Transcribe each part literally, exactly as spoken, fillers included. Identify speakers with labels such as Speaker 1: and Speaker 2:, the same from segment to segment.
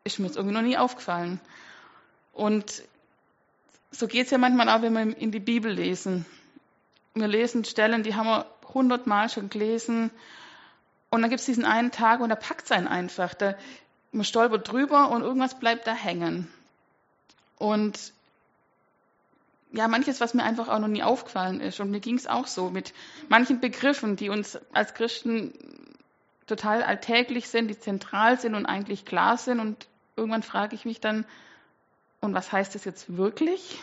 Speaker 1: ist mir jetzt irgendwie noch nie aufgefallen. Und so geht es ja manchmal auch, wenn wir in die Bibel lesen. Wir lesen Stellen, die haben wir hundertmal schon gelesen. Und dann gibt es diesen einen Tag und da packt es einen einfach. Da, man stolpert drüber und irgendwas bleibt da hängen. Und ja, manches, was mir einfach auch noch nie aufgefallen ist. Und mir ging es auch so mit manchen Begriffen, die uns als Christen total alltäglich sind, die zentral sind und eigentlich klar sind. Und irgendwann frage ich mich dann, und was heißt das jetzt wirklich?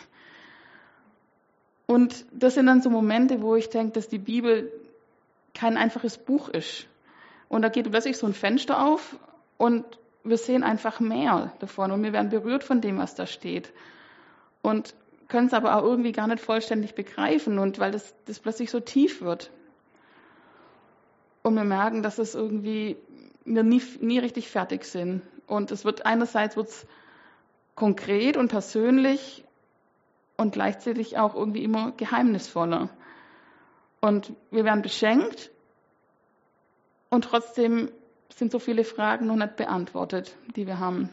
Speaker 1: Und das sind dann so Momente, wo ich denke, dass die Bibel kein einfaches Buch ist. Und da geht plötzlich so ein Fenster auf und wir sehen einfach mehr davon und wir werden berührt von dem, was da steht. Und können es aber auch irgendwie gar nicht vollständig begreifen, und weil das, das plötzlich so tief wird. Und wir merken, dass es irgendwie wir nie, nie richtig fertig sind. Und es wird einerseits wird's konkret und persönlich und gleichzeitig auch irgendwie immer geheimnisvoller. Und wir werden beschenkt und trotzdem sind so viele Fragen noch nicht beantwortet, die wir haben.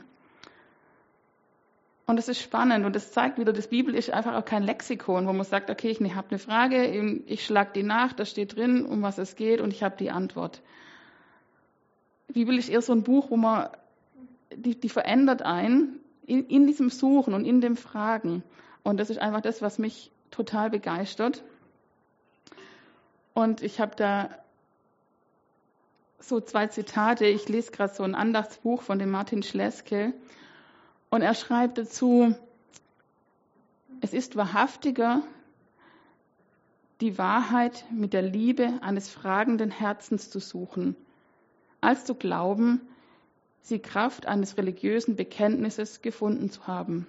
Speaker 1: Und das ist spannend und das zeigt wieder, das Bibel ist einfach auch kein Lexikon, wo man sagt, okay, ich habe eine Frage, ich schlage die nach, da steht drin, um was es geht und ich habe die Antwort. Die Bibel ist eher so ein Buch, wo man, die, die verändert einen in, in diesem Suchen und in dem Fragen. Und das ist einfach das, was mich total begeistert. Und ich habe da so zwei Zitate. Ich lese gerade so ein Andachtsbuch von dem Martin Schleske. Und er schreibt dazu, es ist wahrhaftiger, die Wahrheit mit der Liebe eines fragenden Herzens zu suchen, als zu glauben, sie Kraft eines religiösen Bekenntnisses gefunden zu haben.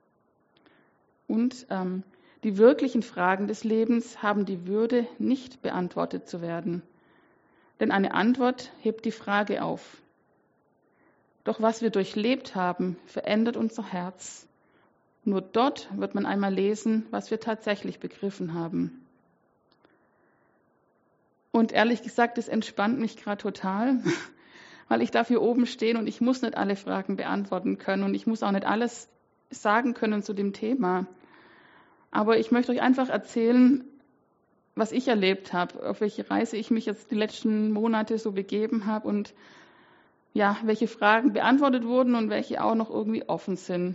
Speaker 1: Und ähm, die wirklichen Fragen des Lebens haben die Würde, nicht beantwortet zu werden. Denn eine Antwort hebt die Frage auf. Doch was wir durchlebt haben, verändert unser Herz. Nur dort wird man einmal lesen, was wir tatsächlich begriffen haben. Und ehrlich gesagt, das entspannt mich gerade total, weil ich darf hier oben stehen und ich muss nicht alle Fragen beantworten können und ich muss auch nicht alles sagen können zu dem Thema. Aber ich möchte euch einfach erzählen, was ich erlebt habe, auf welche Reise ich mich jetzt die letzten Monate so begeben habe und ja, welche Fragen beantwortet wurden und welche auch noch irgendwie offen sind.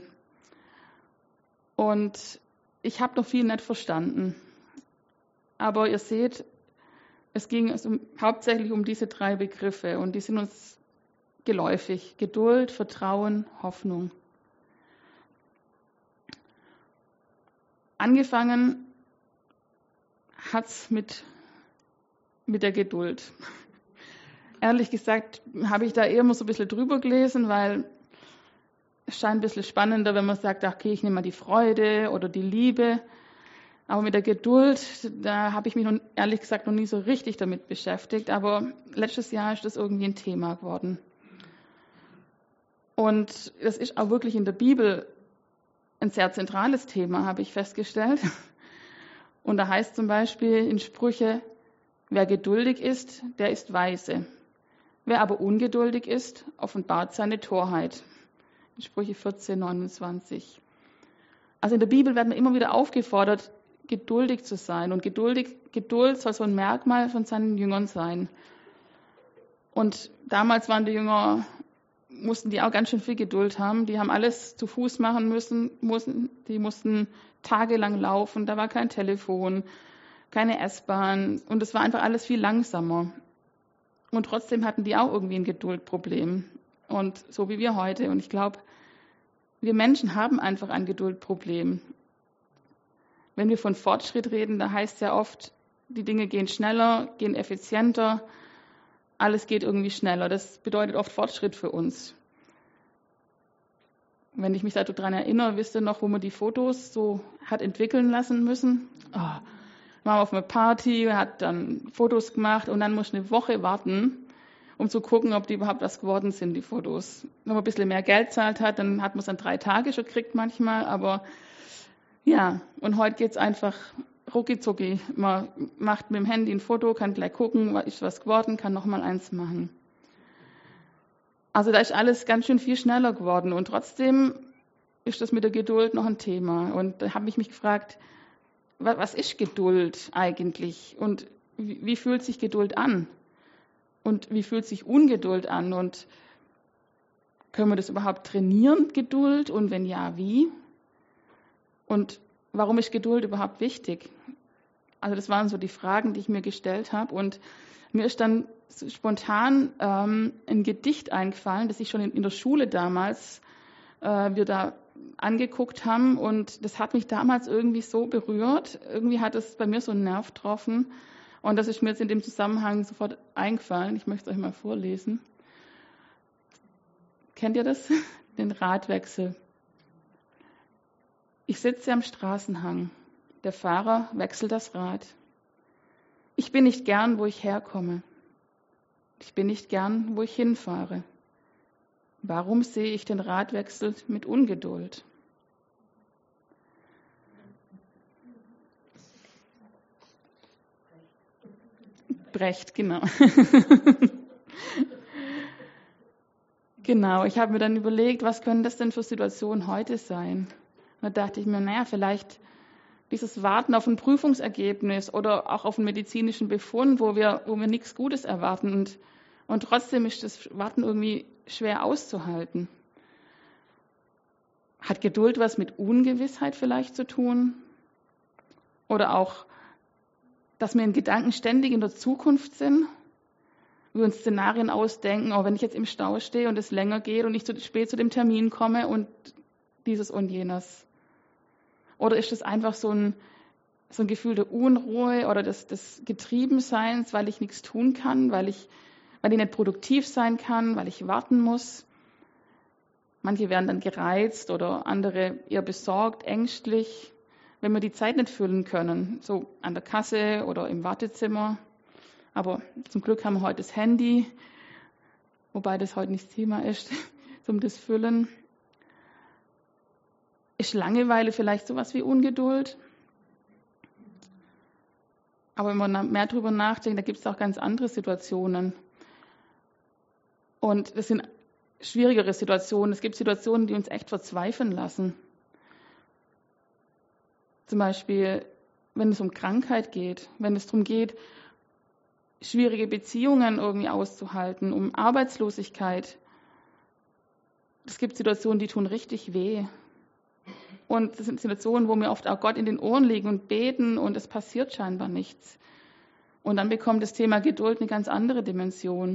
Speaker 1: Und ich habe noch viel nicht verstanden. Aber ihr seht, es ging also hauptsächlich um diese drei Begriffe und die sind uns geläufig. Geduld, Vertrauen, Hoffnung. Angefangen hat's mit, mit der Geduld. Ehrlich gesagt habe ich da eher mal so ein bisschen drüber gelesen, weil es scheint ein bisschen spannender, wenn man sagt, okay, ich nehme mal die Freude oder die Liebe. Aber mit der Geduld, da habe ich mich noch, ehrlich gesagt noch nie so richtig damit beschäftigt. Aber letztes Jahr ist das irgendwie ein Thema geworden. Und das ist auch wirklich in der Bibel ein sehr zentrales Thema, habe ich festgestellt. Und da heißt zum Beispiel in Sprüche, wer geduldig ist, der ist weise. Wer aber ungeduldig ist, offenbart seine Torheit. In Sprüche vierzehn, neunundzwanzig. Also in der Bibel werden wir immer wieder aufgefordert, geduldig zu sein. Und geduldig, Geduld soll so ein Merkmal von seinen Jüngern sein. Und damals waren die Jünger, mussten die auch ganz schön viel Geduld haben. Die haben alles zu Fuß machen müssen, mussten, die mussten tagelang laufen, da war kein Telefon, keine S-Bahn und es war einfach alles viel langsamer. Und trotzdem hatten die auch irgendwie ein Geduldproblem. Und so wie wir heute. Und ich glaube, wir Menschen haben einfach ein Geduldproblem. Wenn wir von Fortschritt reden, da heißt es ja oft, die Dinge gehen schneller, gehen effizienter, alles geht irgendwie schneller. Das bedeutet oft Fortschritt für uns. Wenn ich mich daran erinnere, wisst ihr noch, wo man die Fotos so hat entwickeln lassen müssen? Oh. War auf einer Party, hat dann Fotos gemacht und dann muss eine Woche warten, um zu gucken, ob die überhaupt was geworden sind, die Fotos. Wenn man ein bisschen mehr Geld zahlt hat, dann hat man es dann drei Tage schon gekriegt manchmal, aber ja, und heute geht's einfach rucki-zucki. Man macht mit dem Handy ein Foto, kann gleich gucken, ist was geworden, kann nochmal eins machen. Also da ist alles ganz schön viel schneller geworden und trotzdem ist das mit der Geduld noch ein Thema. Und da habe ich mich gefragt, was ist Geduld eigentlich und wie, wie fühlt sich Geduld an und wie fühlt sich Ungeduld an und können wir das überhaupt trainieren, Geduld, und wenn ja, wie? Und warum ist Geduld überhaupt wichtig? Also das waren so die Fragen, die ich mir gestellt habe. Und mir ist dann spontan ähm, ein Gedicht eingefallen, das ich schon in, in der Schule damals äh, wir da angeguckt haben. Und das hat mich damals irgendwie so berührt. Irgendwie hat es bei mir so einen Nerv getroffen. Und das ist mir jetzt in dem Zusammenhang sofort eingefallen. Ich möchte es euch mal vorlesen. Kennt ihr das? Den Radwechsel. Ich sitze am Straßenhang. Der Fahrer wechselt das Rad. Ich bin nicht gern, wo ich herkomme. Ich bin nicht gern, wo ich hinfahre. Warum sehe ich den Radwechsel mit Ungeduld? Brecht, genau. Genau, ich habe mir dann überlegt, was können das denn für Situationen heute sein? Und da dachte ich mir, naja, vielleicht dieses Warten auf ein Prüfungsergebnis oder auch auf einen medizinischen Befund, wo wir, wo wir nichts Gutes erwarten. Und, und trotzdem ist das Warten irgendwie schwer auszuhalten. Hat Geduld was mit Ungewissheit vielleicht zu tun? Oder auch, dass wir in Gedanken ständig in der Zukunft sind? Wir uns Szenarien ausdenken, auch wenn ich jetzt im Stau stehe und es länger geht und ich zu spät zu dem Termin komme und dieses und jenes. Oder ist das einfach so ein, so ein Gefühl der Unruhe oder des, des Getriebenseins, weil ich nichts tun kann, weil ich, weil ich nicht produktiv sein kann, weil ich warten muss? Manche werden dann gereizt oder andere eher besorgt, ängstlich, wenn wir die Zeit nicht füllen können, so an der Kasse oder im Wartezimmer. Aber zum Glück haben wir heute das Handy, wobei das heute nicht das Thema ist, zum das Füllen. Ist Langeweile vielleicht sowas wie Ungeduld? Aber wenn man mehr drüber nachdenkt, da gibt es auch ganz andere Situationen. Und das sind schwierigere Situationen. Es gibt Situationen, die uns echt verzweifeln lassen. Zum Beispiel, wenn es um Krankheit geht, wenn es darum geht, schwierige Beziehungen irgendwie auszuhalten, um Arbeitslosigkeit. Es gibt Situationen, die tun richtig weh. Und das sind Situationen, wo mir oft auch Gott in den Ohren liegen und beten und es passiert scheinbar nichts. Und dann bekommt das Thema Geduld eine ganz andere Dimension.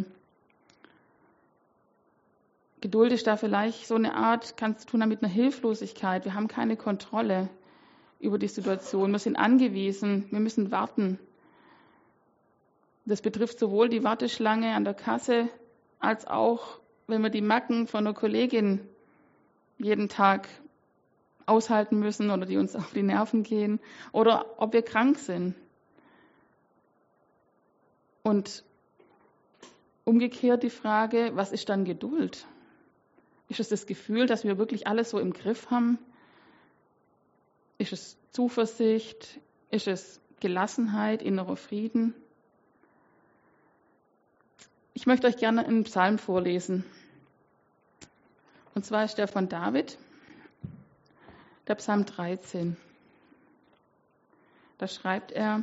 Speaker 1: Geduld ist da vielleicht so eine Art, kann zu tun haben mit einer Hilflosigkeit. Wir haben keine Kontrolle über die Situation. Wir sind angewiesen, wir müssen warten. Das betrifft sowohl die Warteschlange an der Kasse, als auch, wenn wir die Macken von einer Kollegin jeden Tag aushalten müssen oder die uns auf die Nerven gehen oder ob wir krank sind. Und umgekehrt die Frage, was ist dann Geduld? Ist es das Gefühl, dass wir wirklich alles so im Griff haben? Ist es Zuversicht? Ist es Gelassenheit, innerer Frieden? Ich möchte euch gerne einen Psalm vorlesen. Und zwar ist der von David, der Psalm dreizehn. Da schreibt er: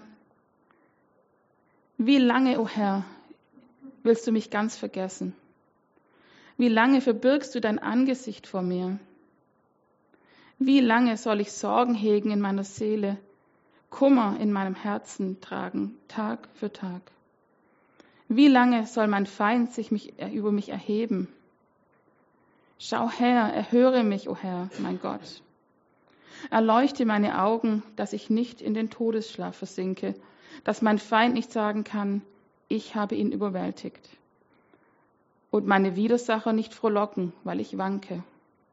Speaker 1: Wie lange, o Herr, willst du mich ganz vergessen? Wie lange verbirgst du dein Angesicht vor mir? Wie lange soll ich Sorgen hegen in meiner Seele, Kummer in meinem Herzen tragen, Tag für Tag? Wie lange soll mein Feind sich mich, über mich erheben? Schau her, erhöre mich, o Herr, mein Gott. Erleuchte meine Augen, dass ich nicht in den Todesschlaf versinke, dass mein Feind nicht sagen kann, ich habe ihn überwältigt. Und meine Widersacher nicht frohlocken, weil ich wanke.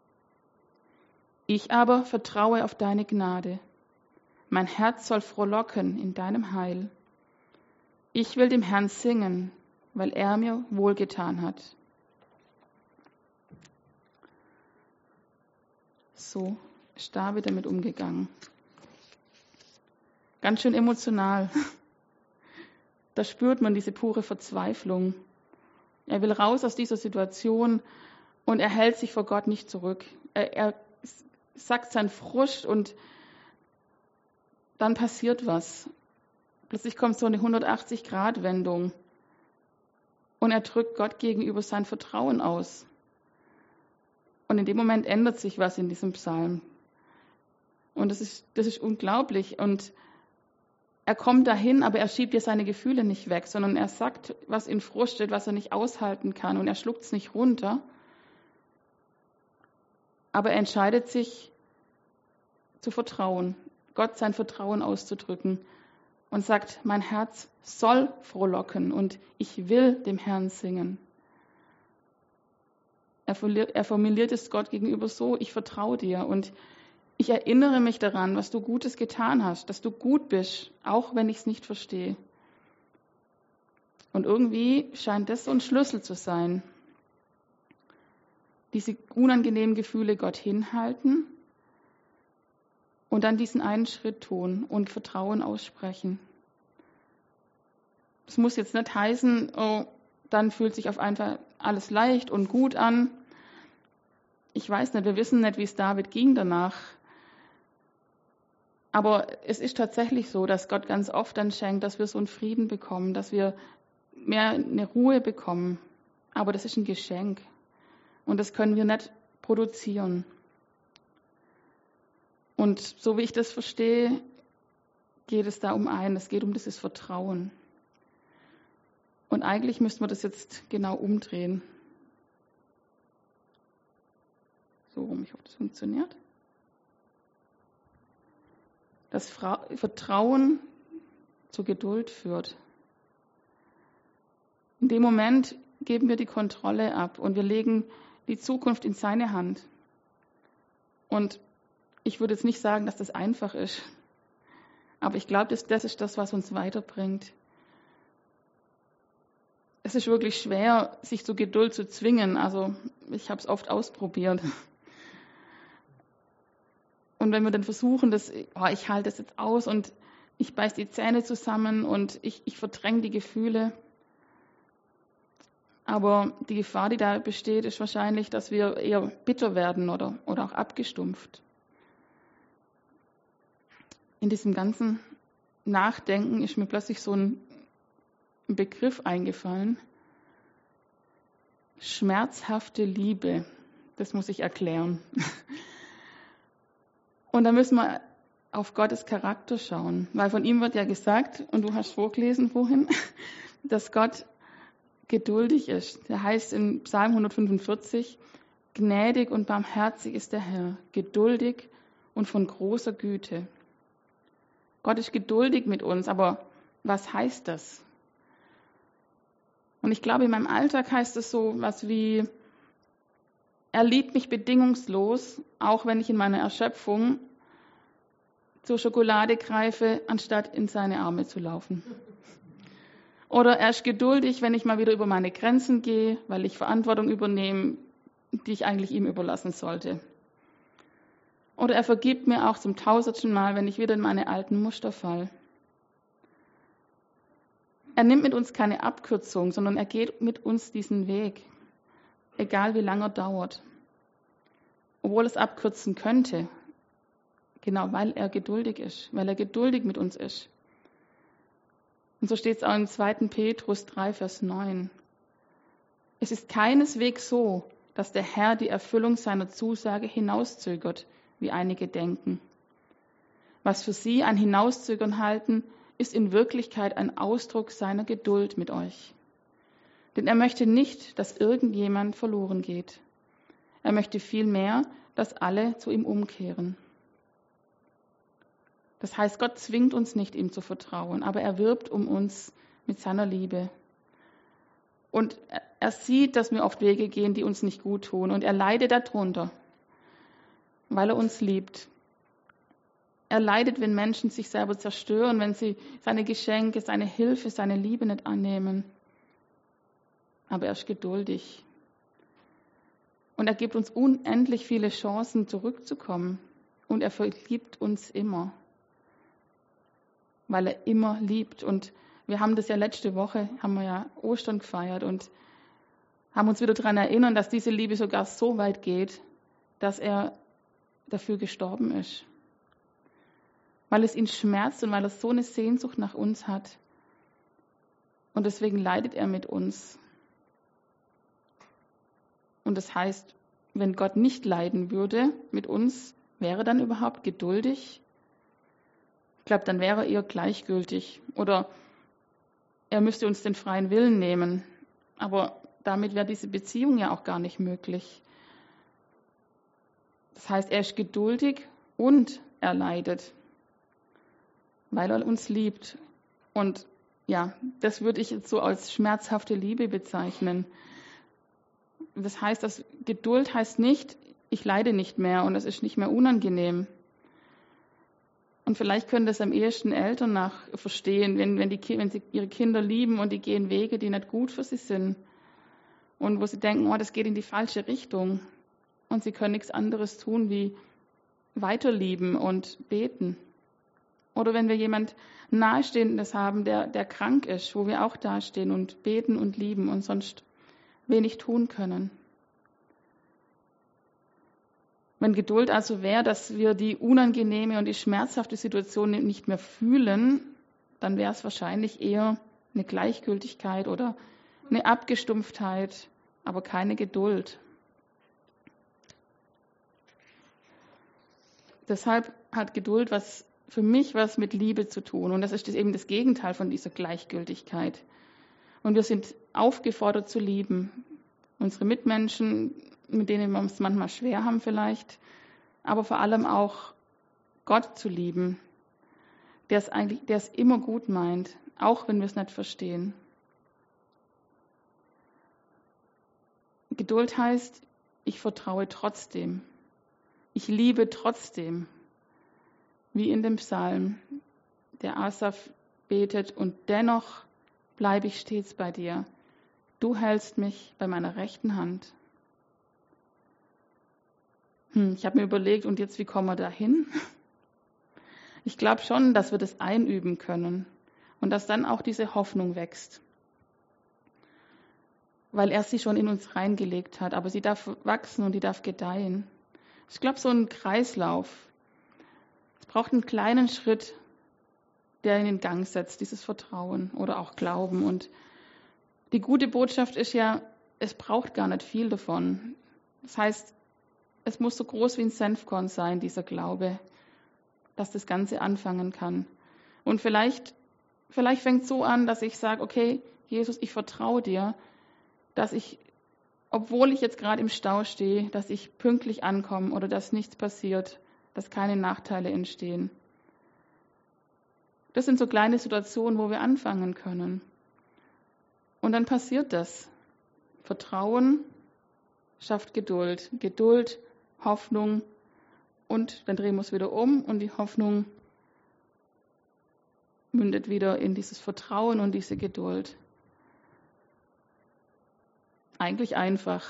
Speaker 1: Ich aber vertraue auf deine Gnade. Mein Herz soll frohlocken in deinem Heil. Ich will dem Herrn singen, weil er mir wohlgetan hat. So ist David damit umgegangen. Ganz schön emotional. Da spürt man diese pure Verzweiflung. Er will raus aus dieser Situation und er hält sich vor Gott nicht zurück. Er, er sagt seinen Frust und dann passiert was. Plötzlich kommt so eine hundertachtzig-Grad-Wendung und er drückt Gott gegenüber sein Vertrauen aus. Und in dem Moment ändert sich was in diesem Psalm. Und das ist, das ist unglaublich. Und er kommt dahin, aber er schiebt ja seine Gefühle nicht weg, sondern er sagt, was ihn frustet, was er nicht aushalten kann. Und er schluckt es nicht runter. Aber er entscheidet sich zu vertrauen, Gott sein Vertrauen auszudrücken und sagt, mein Herz soll frohlocken und ich will dem Herrn singen. Er formuliert, er formuliert es Gott gegenüber so, ich vertraue dir und ich erinnere mich daran, was du Gutes getan hast, dass du gut bist, auch wenn ich es nicht verstehe. Und irgendwie scheint das so ein Schlüssel zu sein. Diese unangenehmen Gefühle Gott hinhalten und dann diesen einen Schritt tun und Vertrauen aussprechen. Das muss jetzt nicht heißen, oh, dann fühlt sich auf einmal alles leicht und gut an. Ich weiß nicht, wir wissen nicht, wie es David ging danach. Aber es ist tatsächlich so, dass Gott ganz oft dann schenkt, dass wir so einen Frieden bekommen, dass wir mehr eine Ruhe bekommen. Aber das ist ein Geschenk. Und das können wir nicht produzieren. Und so wie ich das verstehe, geht es da um ein. Es geht um dieses Vertrauen. Und eigentlich müssten wir das jetzt genau umdrehen. So rum, ich hoffe, das funktioniert. Das Vertrauen zur Geduld führt. In dem Moment geben wir die Kontrolle ab und wir legen die Zukunft in seine Hand. Und ich würde jetzt nicht sagen, dass das einfach ist, aber ich glaube, das, das ist das, was uns weiterbringt. Es ist wirklich schwer, sich zur Geduld zu zwingen. Also ich habe es oft ausprobiert. Und wenn wir dann versuchen, dass, oh, ich halte das jetzt aus und ich beiß die Zähne zusammen und ich, ich verdränge die Gefühle. Aber die Gefahr, die da besteht, ist wahrscheinlich, dass wir eher bitter werden oder, oder auch abgestumpft. In diesem ganzen Nachdenken ist mir plötzlich so ein Begriff eingefallen. Schmerzhafte Liebe. Das muss ich erklären. Und da müssen wir auf Gottes Charakter schauen, weil von ihm wird ja gesagt, und du hast vorgelesen vorhin, dass Gott geduldig ist. Der heißt in Psalm hundertfünfundvierzig, gnädig und barmherzig ist der Herr, geduldig und von großer Güte. Gott ist geduldig mit uns, aber was heißt das? Und ich glaube, in meinem Alltag heißt es so was wie, er liebt mich bedingungslos, auch wenn ich in meiner Erschöpfung zur Schokolade greife, anstatt in seine Arme zu laufen. Oder er ist geduldig, wenn ich mal wieder über meine Grenzen gehe, weil ich Verantwortung übernehme, die ich eigentlich ihm überlassen sollte. Oder er vergibt mir auch zum tausendsten Mal, wenn ich wieder in meine alten Muster falle. Er nimmt mit uns keine Abkürzung, sondern er geht mit uns diesen Weg, egal wie lange er dauert. Obwohl es abkürzen könnte, genau weil er geduldig ist, weil er geduldig mit uns ist. Und so steht es auch im zweiten Petrus drei, Vers neun. Es ist keineswegs so, dass der Herr die Erfüllung seiner Zusage hinauszögert, wie einige denken. Was für sie ein Hinauszögern halten, ist in Wirklichkeit ein Ausdruck seiner Geduld mit euch. Denn er möchte nicht, dass irgendjemand verloren geht. Er möchte vielmehr, dass alle zu ihm umkehren. Das heißt, Gott zwingt uns nicht, ihm zu vertrauen, aber er wirbt um uns mit seiner Liebe. Und er sieht, dass wir oft Wege gehen, die uns nicht gut tun. Und er leidet darunter, weil er uns liebt. Er leidet, wenn Menschen sich selber zerstören, wenn sie seine Geschenke, seine Hilfe, seine Liebe nicht annehmen. Aber er ist geduldig. Und er gibt uns unendlich viele Chancen, zurückzukommen. Und er vergibt uns immer. Weil er immer liebt. Und wir haben das ja letzte Woche, haben wir ja Ostern gefeiert. Und haben uns wieder daran erinnern, dass diese Liebe sogar so weit geht, dass er dafür gestorben ist. Weil es ihn schmerzt und weil er so eine Sehnsucht nach uns hat. Und deswegen leidet er mit uns. Und das heißt, wenn Gott nicht leiden würde mit uns, wäre er dann überhaupt geduldig? Ich glaube, dann wäre er eher gleichgültig. Oder er müsste uns den freien Willen nehmen. Aber damit wäre diese Beziehung ja auch gar nicht möglich. Das heißt, er ist geduldig und er leidet, weil er uns liebt. Und ja, das würde ich jetzt so als schmerzhafte Liebe bezeichnen. Das heißt, dass Geduld heißt nicht, ich leide nicht mehr und es ist nicht mehr unangenehm. Und vielleicht können das am ehesten Eltern nach verstehen, wenn, wenn, die, wenn sie ihre Kinder lieben und die gehen Wege, die nicht gut für sie sind. Und wo sie denken, oh, das geht in die falsche Richtung. Und sie können nichts anderes tun, wie weiterlieben und beten. Oder wenn wir jemand Nahestehendes haben, der, der krank ist, wo wir auch dastehen und beten und lieben und sonst wenig tun können. Wenn Geduld also wäre, dass wir die unangenehme und die schmerzhafte Situation nicht mehr fühlen, dann wäre es wahrscheinlich eher eine Gleichgültigkeit oder eine Abgestumpftheit, aber keine Geduld. Deshalb hat Geduld was für mich was mit Liebe zu tun. Und das ist eben das Gegenteil von dieser Gleichgültigkeit. Und wir sind aufgefordert zu lieben. Unsere Mitmenschen, mit denen wir es manchmal schwer haben vielleicht, aber vor allem auch Gott zu lieben, der es eigentlich, der es immer gut meint, auch wenn wir es nicht verstehen. Geduld heißt, ich vertraue trotzdem. Ich liebe trotzdem. Wie in dem Psalm, der Asaf betet, und dennoch bleibe ich stets bei dir. Du hältst mich bei meiner rechten Hand. Hm, ich habe mir überlegt, und jetzt, wie kommen wir da hin? Ich glaube schon, dass wir das einüben können und dass dann auch diese Hoffnung wächst. Weil er sie schon in uns reingelegt hat, aber sie darf wachsen und die darf gedeihen. Ich glaube, so ein Kreislauf. Es braucht einen kleinen Schritt, der in den Gang setzt, dieses Vertrauen oder auch Glauben. Und die gute Botschaft ist ja, es braucht gar nicht viel davon. Das heißt, es muss so groß wie ein Senfkorn sein, dieser Glaube, dass das Ganze anfangen kann. Und vielleicht, vielleicht fängt es so an, dass ich sage, okay, Jesus, ich vertraue dir, dass ich, obwohl ich jetzt gerade im Stau stehe, dass ich pünktlich ankomme oder dass nichts passiert, dass keine Nachteile entstehen. Das sind so kleine Situationen, wo wir anfangen können. Und dann passiert das. Vertrauen schafft Geduld. Geduld, Hoffnung und dann drehen wir es wieder um und die Hoffnung mündet wieder in dieses Vertrauen und diese Geduld. Eigentlich einfach.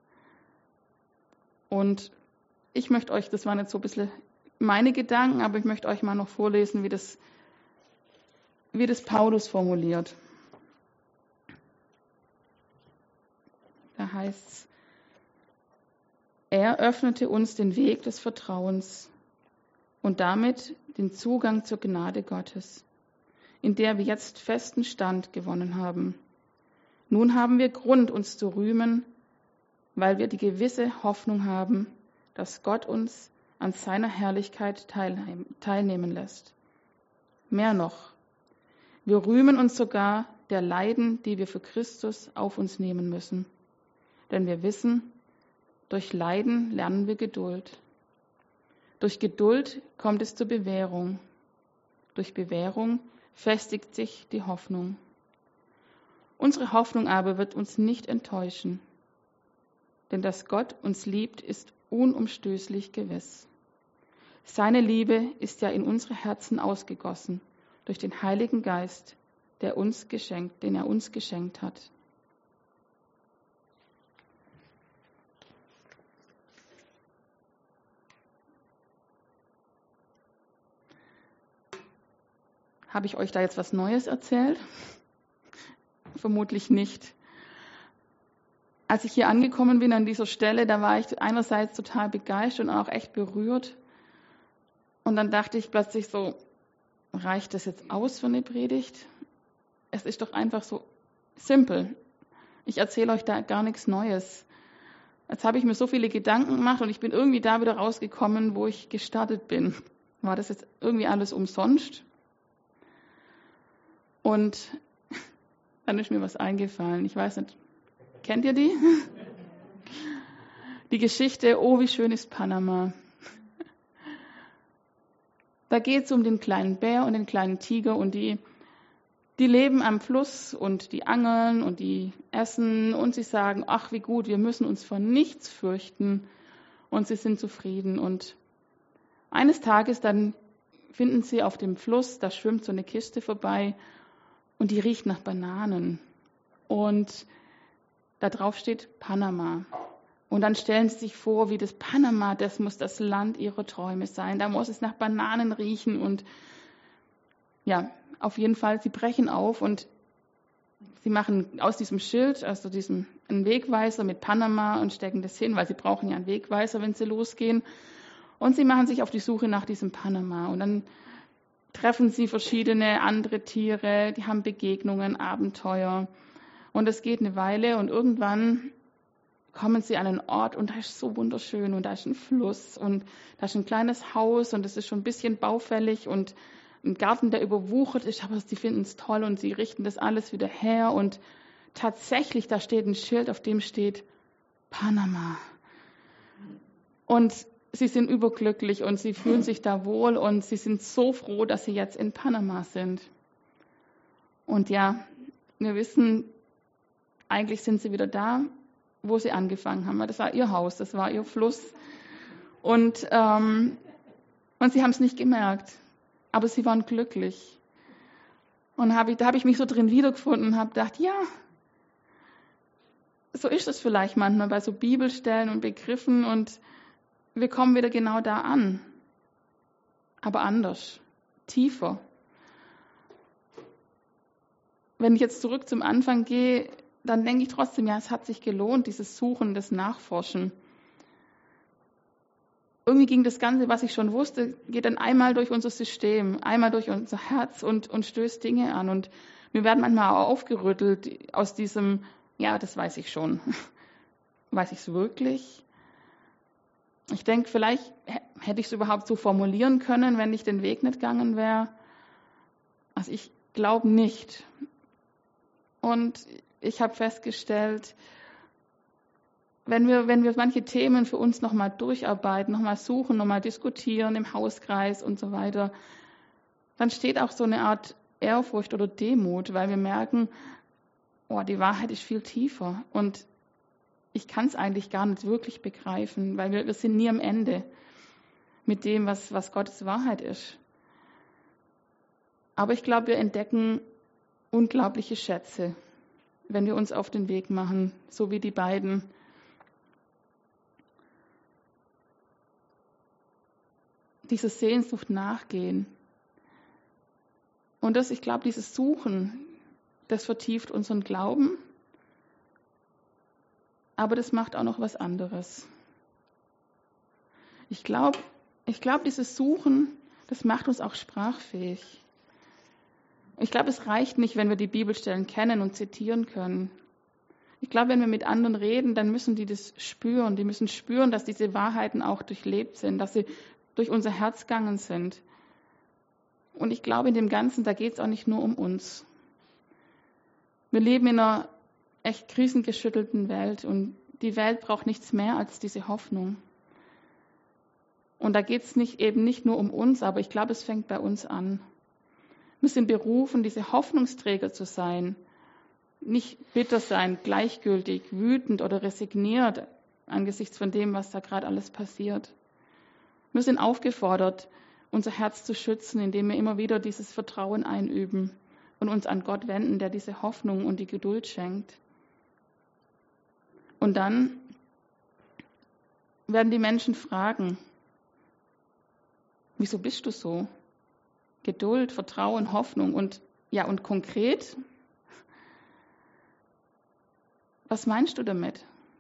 Speaker 1: Und ich möchte euch, das waren jetzt so ein bisschen meine Gedanken, aber ich möchte euch mal noch vorlesen, wie das, wie das Paulus formuliert. Da heißt es, er öffnete uns den Weg des Vertrauens und damit den Zugang zur Gnade Gottes, in der wir jetzt festen Stand gewonnen haben. Nun haben wir Grund, uns zu rühmen, weil wir die gewisse Hoffnung haben, dass Gott uns an seiner Herrlichkeit teilnehmen lässt. Mehr noch, wir rühmen uns sogar der Leiden, die wir für Christus auf uns nehmen müssen. Denn wir wissen, durch Leiden lernen wir Geduld. Durch Geduld kommt es zur Bewährung. Durch Bewährung festigt sich die Hoffnung. Unsere Hoffnung aber wird uns nicht enttäuschen, denn dass Gott uns liebt, ist unumstößlich gewiss. Seine Liebe ist ja in unsere Herzen ausgegossen durch den Heiligen Geist, der uns geschenkt, den er uns geschenkt hat. Habe ich euch da jetzt was Neues erzählt? Vermutlich nicht. als ich hier angekommen bin an dieser Stelle, da war ich einerseits total begeistert und auch echt berührt. Und dann dachte ich plötzlich so, reicht das jetzt aus für eine Predigt? Es ist doch einfach so simpel. Ich erzähle euch da gar nichts Neues. Jetzt habe ich mir so viele Gedanken gemacht und ich bin irgendwie da wieder rausgekommen, wo ich gestartet bin. War das jetzt irgendwie alles umsonst? Und dann ist mir was eingefallen. Ich weiß nicht, kennt ihr die? Die Geschichte, oh, wie schön ist Panama. Da geht es um den kleinen Bär und den kleinen Tiger und die, die leben am Fluss und die angeln und die essen und sie sagen, ach wie gut, wir müssen uns vor nichts fürchten und sie sind zufrieden. Und eines Tages dann finden sie auf dem Fluss, da schwimmt so eine Kiste vorbei und die riecht nach Bananen. Und da drauf steht Panama. Und dann stellen sie sich vor, wie das Panama, das muss das Land ihrer Träume sein. Da muss es nach Bananen riechen. Und ja, auf jeden Fall, sie brechen auf und sie machen aus diesem Schild, also diesem einen Wegweiser mit Panama und stecken das hin, weil sie brauchen ja einen Wegweiser, wenn sie losgehen. Und sie machen sich auf die Suche nach diesem Panama. Und dann treffen sie verschiedene andere Tiere, die haben Begegnungen, Abenteuer. Und es geht eine Weile und irgendwann kommen sie an einen Ort und da ist so wunderschön und da ist ein Fluss und da ist ein kleines Haus und es ist schon ein bisschen baufällig und ein Garten, der überwuchert ist, aber sie finden es toll und sie richten das alles wieder her und tatsächlich, da steht ein Schild, auf dem steht Panama. Und sie sind überglücklich und sie fühlen sich da wohl und sie sind so froh, dass sie jetzt in Panama sind. Und ja, wir wissen, eigentlich sind sie wieder da, wo sie angefangen haben. Das war ihr Haus, das war ihr Fluss. Und, ähm, und sie haben es nicht gemerkt, aber sie waren glücklich. Und hab ich, da habe ich mich so drin wiedergefunden und habe gedacht, ja, so ist es vielleicht manchmal bei so Bibelstellen und Begriffen und wir kommen wieder genau da an, aber anders, tiefer. Wenn ich jetzt zurück zum Anfang gehe, dann denke ich trotzdem, ja, es hat sich gelohnt, dieses Suchen, das Nachforschen. Irgendwie ging das Ganze, was ich schon wusste, geht dann einmal durch unser System, einmal durch unser Herz und, und stößt Dinge an. Und wir werden manchmal auch aufgerüttelt aus diesem, ja, das weiß ich schon. Weiß ich es wirklich? Ich denke, vielleicht hätte ich es überhaupt so formulieren können, wenn ich den Weg nicht gegangen wäre. Also ich glaube nicht. Und ich habe festgestellt, wenn wir, wenn wir manche Themen für uns nochmal durcharbeiten, nochmal suchen, nochmal diskutieren im Hauskreis und so weiter, dann steht auch so eine Art Ehrfurcht oder Demut, weil wir merken, oh, die Wahrheit ist viel tiefer und ich kann es eigentlich gar nicht wirklich begreifen, weil wir, wir sind nie am Ende mit dem, was, was Gottes Wahrheit ist. Aber ich glaube, wir entdecken unglaubliche Schätze, wenn wir uns auf den Weg machen, so wie die beiden. Dieser Sehnsucht nachgehen. Und das, ich glaube, dieses Suchen, das vertieft unseren Glauben, aber das macht auch noch was anderes. Ich glaube, ich glaube, dieses Suchen, das macht uns auch sprachfähig. Ich glaube, es reicht nicht, wenn wir die Bibelstellen kennen und zitieren können. Ich glaube, wenn wir mit anderen reden, dann müssen die das spüren. Die müssen spüren, dass diese Wahrheiten auch durchlebt sind, dass sie durch unser Herz gegangen sind. Und ich glaube, in dem Ganzen, da geht es auch nicht nur um uns. Wir leben in einer echt krisengeschüttelten Welt und die Welt braucht nichts mehr als diese Hoffnung. Und da geht es nicht, eben nicht nur um uns, aber ich glaube, es fängt bei uns an. Wir sind berufen, diese Hoffnungsträger zu sein. Nicht bitter sein, gleichgültig, wütend oder resigniert angesichts von dem, was da gerade alles passiert. Wir sind aufgefordert, unser Herz zu schützen, indem wir immer wieder dieses Vertrauen einüben und uns an Gott wenden, der diese Hoffnung und die Geduld schenkt. Und dann werden die Menschen fragen, wieso bist du so? Geduld, Vertrauen, Hoffnung und ja und konkret, was meinst du damit?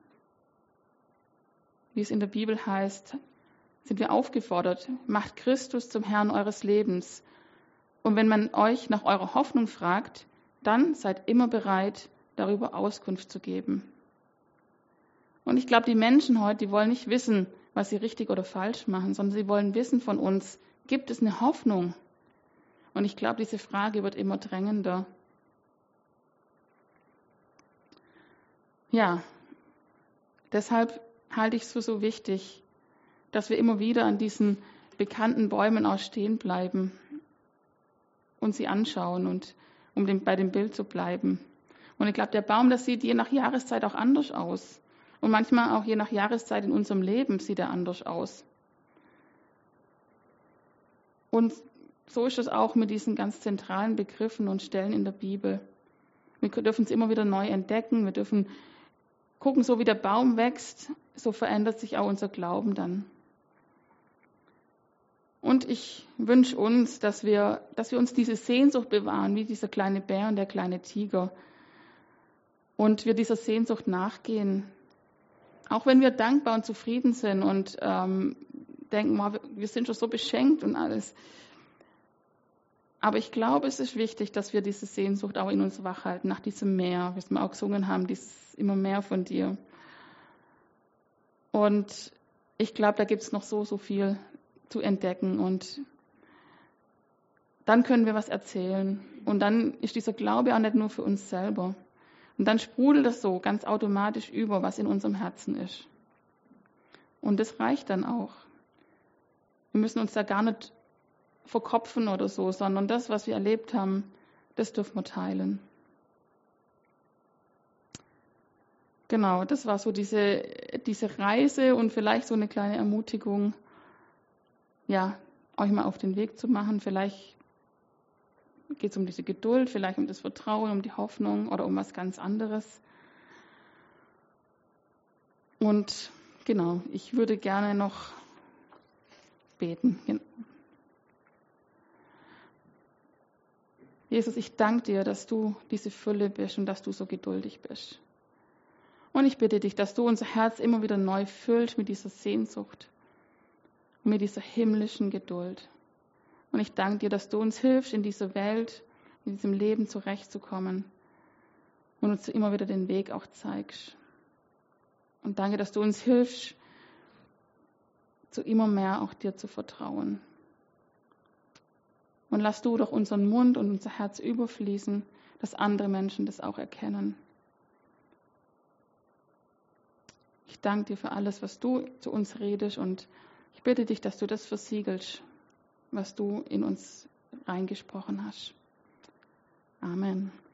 Speaker 1: wie es in der Bibel heißt, sind wir aufgefordert, macht Christus zum Herrn eures Lebens. Und wenn man euch nach eurer Hoffnung fragt, dann seid immer bereit, darüber Auskunft zu geben. Und ich glaube, die Menschen heute, die wollen nicht wissen, was sie richtig oder falsch machen, sondern sie wollen wissen von uns, gibt es eine Hoffnung? Und ich glaube, diese Frage wird immer drängender. Ja, deshalb halte ich es für so wichtig, dass wir immer wieder an diesen bekannten Bäumen auch stehen bleiben und sie anschauen und um den, bei dem Bild zu bleiben. Und ich glaube, der Baum, das sieht je nach Jahreszeit auch anders aus. Und manchmal auch je nach Jahreszeit in unserem Leben sieht er anders aus. Und so ist es auch mit diesen ganz zentralen Begriffen und Stellen in der Bibel. Wir dürfen es immer wieder neu entdecken. Wir dürfen gucken, so wie der Baum wächst, so verändert sich auch unser Glauben dann. Und ich wünsche uns, dass wir, dass wir uns diese Sehnsucht bewahren, wie dieser kleine Bär und der kleine Tiger. Und wir dieser Sehnsucht nachgehen. Auch wenn wir dankbar und zufrieden sind und ähm, denken, wow, wir sind schon so beschenkt und alles. Aber ich glaube, es ist wichtig, dass wir diese Sehnsucht auch in uns wachhalten, nach diesem Meer, wie wir auch gesungen haben, dieses immer mehr von dir. Und ich glaube, da gibt es noch so, so viel zu entdecken. Und dann können wir was erzählen. Und dann ist dieser Glaube auch nicht nur für uns selber. Und dann sprudelt das so ganz automatisch über, was in unserem Herzen ist. Und das reicht dann auch. Wir müssen uns da gar nicht verkopfen oder so, sondern das, was wir erlebt haben, das dürfen wir teilen. Genau, das war so diese, diese Reise und vielleicht so eine kleine Ermutigung, ja, euch mal auf den Weg zu machen. Vielleicht geht es um diese Geduld, vielleicht um das Vertrauen, um die Hoffnung oder um was ganz anderes. Und genau, ich würde gerne noch beten. Jesus, ich danke dir, dass du diese Fülle bist und dass du so geduldig bist. Und ich bitte dich, dass du unser Herz immer wieder neu füllst mit dieser Sehnsucht und mit dieser himmlischen Geduld. Und ich danke dir, dass du uns hilfst, in dieser Welt, in diesem Leben zurechtzukommen und uns immer wieder den Weg auch zeigst. Und danke, dass du uns hilfst, zu immer mehr auch dir zu vertrauen. Und lass du doch unseren Mund und unser Herz überfließen, dass andere Menschen das auch erkennen. Ich danke dir für alles, was du zu uns redest und ich bitte dich, dass du das versiegelst, was du in uns reingesprochen hast. Amen.